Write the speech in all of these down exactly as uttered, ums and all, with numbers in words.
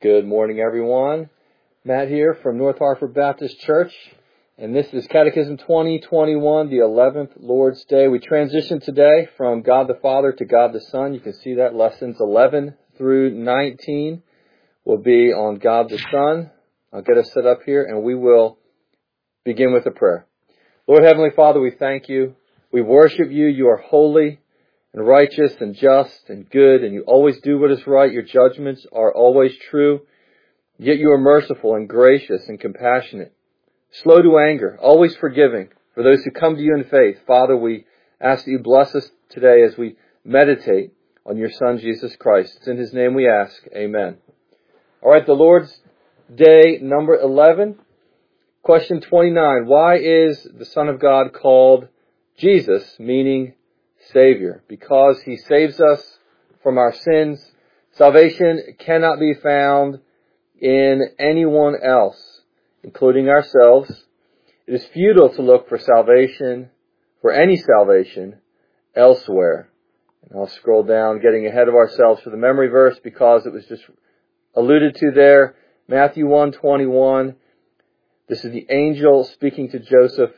Good morning, everyone. Matt here from North Hartford Baptist Church, and this is Catechism twenty twenty-one, the eleventh Lord's Day. We transition today from God the Father to God the Son. You can see that lessons eleven through nineteen will be on God the Son. I'll get us set up here, and we will begin with a prayer. Lord Heavenly Father, we thank you. We worship you. You are holy and righteous and just and good, and you always do what is right. Your judgments are always true. Yet you are merciful and gracious and compassionate, slow to anger, always forgiving for those who come to you in faith. Father, we ask that you bless us today as we meditate on your Son, Jesus Christ. It's in his name we ask. Amen. All right, the Lord's Day, number eleven. Question twenty-nine. Why is the Son of God called Jesus, meaning Savior? Because he saves us from our sins. Salvation cannot be found in anyone else, including ourselves. It is futile to look for salvation, for any salvation, elsewhere. And I'll scroll down, getting ahead of ourselves for the memory verse because it was just alluded to there. Matthew one twenty-one. This is the angel speaking to Joseph.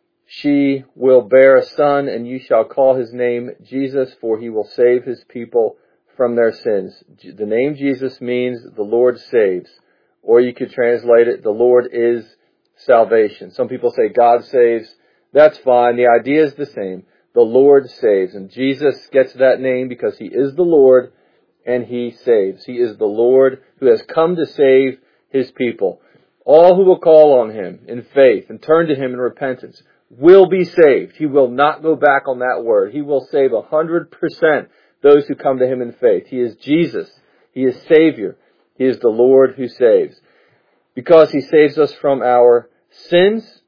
She will bear a son, and you shall call his name Jesus, for he will save his people from their sins. The name Jesus means the Lord saves. Or you could translate it, the Lord is salvation. Some people say God saves. That's fine. The idea is the same. The Lord saves. And Jesus gets that name because he is the Lord and he saves. He is the Lord who has come to save his people. All who will call on him in faith and turn to him in repentance will be saved. He will not go back on that word. He will save a hundred percent those who come to him in faith. He is Jesus. He is Savior. He is the Lord who saves. Because he saves us from our sins,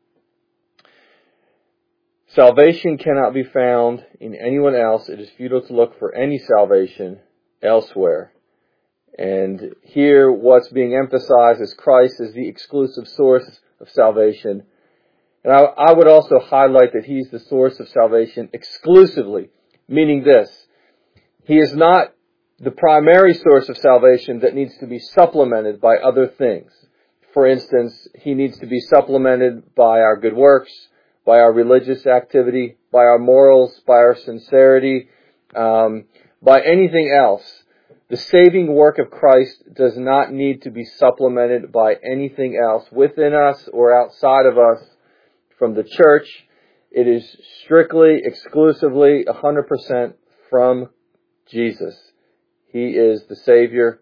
salvation cannot be found in anyone else. It is futile to look for any salvation elsewhere. And here what's being emphasized is Christ is the exclusive source of salvation. And I, I would also highlight that he's the source of salvation exclusively, meaning this. He is not the primary source of salvation that needs to be supplemented by other things. For instance, he needs to be supplemented by our good works, by our religious activity, by our morals, by our sincerity, um, by anything else. The saving work of Christ does not need to be supplemented by anything else within us or outside of us from the church. It is strictly, exclusively, one hundred percent from Jesus. He is the Savior,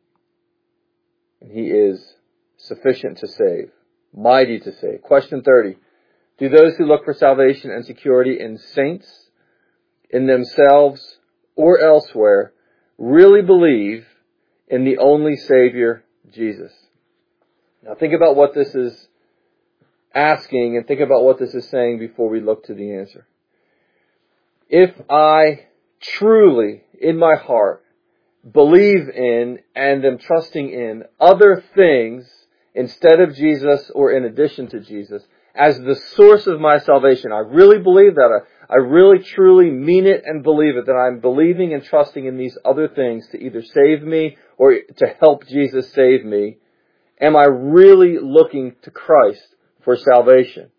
and he is sufficient to save, mighty to save. Question thirty. Do those who look for salvation and security in saints, in themselves, or elsewhere, really believe in the only Savior, Jesus? Now think about what this is asking and think about what this is saying before we look to the answer. If I truly, in my heart, believe in and am trusting in other things instead of Jesus or in addition to Jesus as the source of my salvation, I really believe that. I, I really truly mean it and believe it, that I'm believing and trusting in these other things to either save me or to help Jesus save me. Am I really looking to Christ for salvation?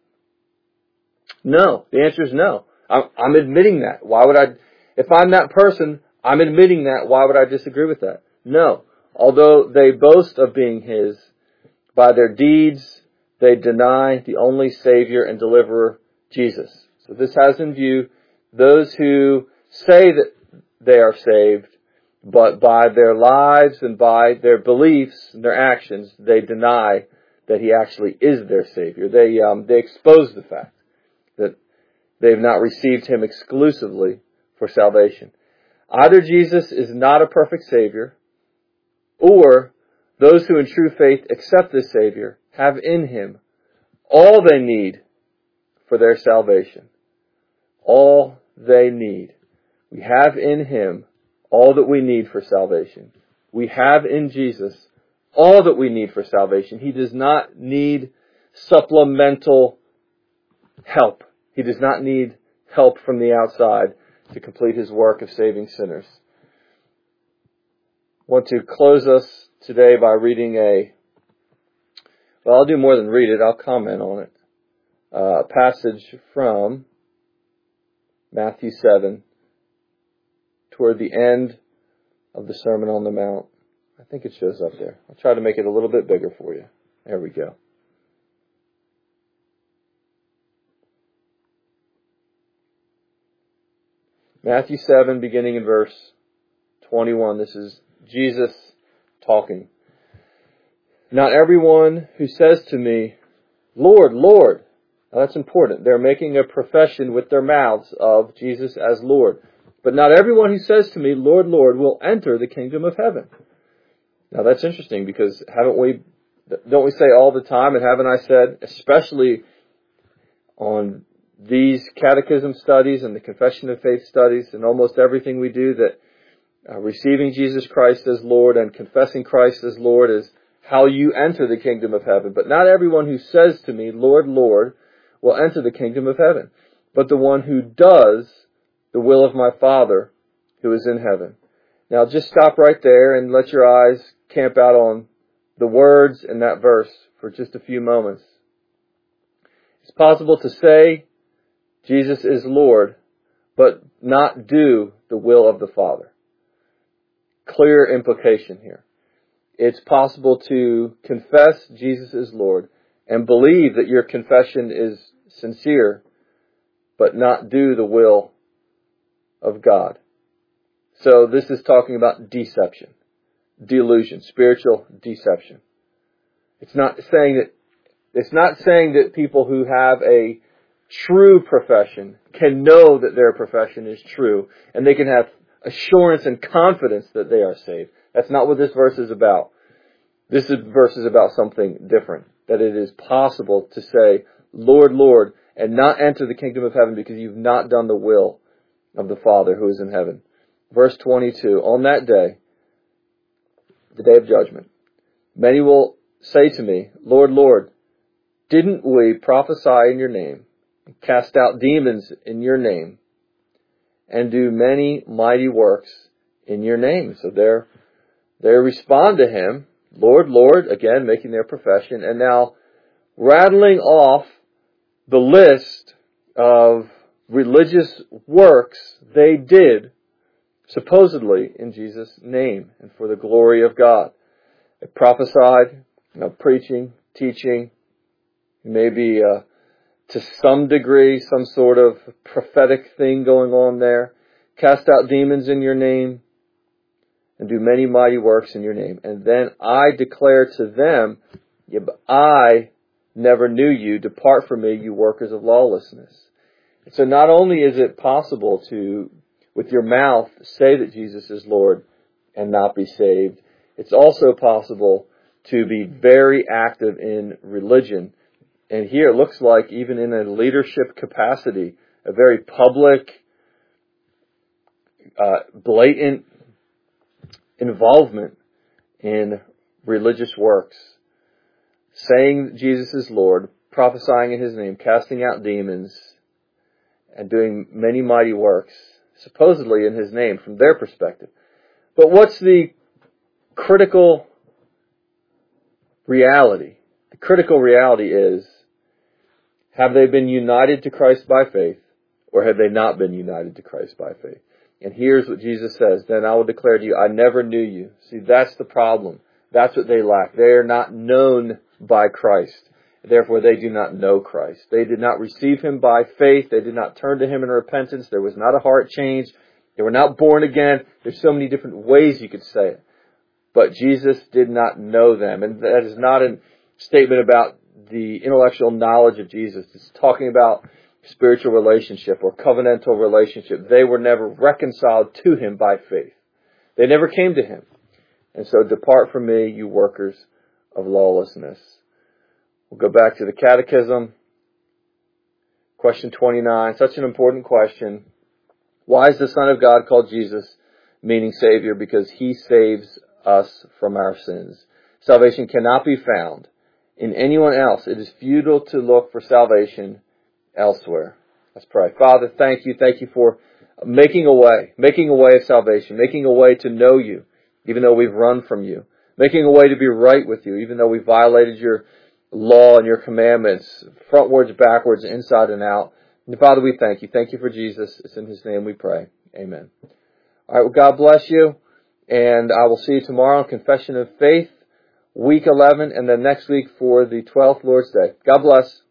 No. The answer is no. I'm, I'm admitting that. Why would I, if I'm that person, I'm admitting that. Why would I disagree with that? No. Although they boast of being his, by their deeds, they deny the only Savior and Deliverer, Jesus. So this has in view those who say that they are saved, but by their lives and by their beliefs and their actions, they deny that he actually is their Savior. They, um, they expose the fact that they've not received him exclusively for salvation. Either Jesus is not a perfect Savior, or those who in true faith accept this Savior have in him all they need for their salvation. All they need. We have in him all that we need for salvation. We have in Jesus all that we need for salvation. He does not need supplemental help. He does not need help from the outside to complete his work of saving sinners. I want to close us today by reading a, well, I'll do more than read it, I'll comment on it. Uh, a passage from Matthew seven, toward the end of the Sermon on the Mount. I think it shows up there. I'll try to make it a little bit bigger for you. There we go. Matthew seven, beginning in verse twenty-one. This is Jesus talking. Not everyone who says to me, Lord, Lord. Now that's important. They're making a profession with their mouths of Jesus as Lord. But not everyone who says to me, Lord, Lord, will enter the kingdom of heaven. Now that's interesting because haven't we, don't we say all the time, and haven't I said, especially on these catechism studies and the confession of faith studies and almost everything we do, that uh, receiving Jesus Christ as Lord and confessing Christ as Lord is how you enter the kingdom of heaven. But not everyone who says to me, Lord, Lord, will enter the kingdom of heaven, but the one who does the will of my Father who is in heaven. Now just stop right there and let your eyes camp out on the words in that verse for just a few moments. It's possible to say Jesus is Lord, but not do the will of the Father. Clear implication here. It's possible to confess Jesus is Lord and believe that your confession is sincere, but not do the will of God. So this is talking about deception, delusion, spiritual deception. It's not saying that, it's not saying that people who have a true profession can know that their profession is true and they can have assurance and confidence that they are saved. That's not what this verse is about. This verse is about something different. That it is possible to say, Lord, Lord, and not enter the kingdom of heaven because you've not done the will of the Father who is in heaven. Verse twenty-two, on that day, the day of judgment, many will say to me, Lord, Lord, didn't we prophesy in your name, and cast out demons in your name, and do many mighty works in your name? So there, they respond to him, Lord, Lord, again, making their profession, and now rattling off the list of religious works they did, supposedly in Jesus' name and for the glory of God. They prophesied, you know, preaching, teaching, maybe uh, to some degree some sort of prophetic thing going on there. Cast out demons in your name and do many mighty works in your name. And then I declare to them, yeah, but I never knew you. Depart from me, you workers of lawlessness. So not only is it possible to, with your mouth, say that Jesus is Lord and not be saved, it's also possible to be very active in religion. And here it looks like even in a leadership capacity, a very public, uh, blatant involvement in religious works. Saying Jesus is Lord, prophesying in his name, casting out demons, and doing many mighty works, supposedly in his name from their perspective. But what's the critical reality? The critical reality is, have they been united to Christ by faith, or have they not been united to Christ by faith? And here's what Jesus says, then I will declare to you, I never knew you. See, that's the problem. That's what they lack. They are not known by Christ. Therefore, they do not know Christ. They did not receive him by faith. They did not turn to him in repentance. There was not a heart change. They were not born again. There's so many different ways you could say it. But Jesus did not know them. And that is not a statement about the intellectual knowledge of Jesus. It's talking about spiritual relationship or covenantal relationship. They were never reconciled to him by faith. They never came to him. And so, depart from me, you workers of lawlessness. We'll go back to the Catechism. Question twenty-nine, such an important question. Why is the Son of God called Jesus, meaning Savior? Because he saves us from our sins. Salvation cannot be found in anyone else. It is futile to look for salvation elsewhere. Let's pray. Father, thank you. Thank you for making a way, making a way of salvation, making a way to know you, even though we've run from you, making a way to be right with you, even though we violated your law and your commandments, frontwards, backwards, inside and out. And Father, we thank you. Thank you for Jesus. It's in his name we pray. Amen. All right, well, God bless you, and I will see you tomorrow on Confession of Faith, week eleven, and then next week for the twelfth Lord's Day. God bless.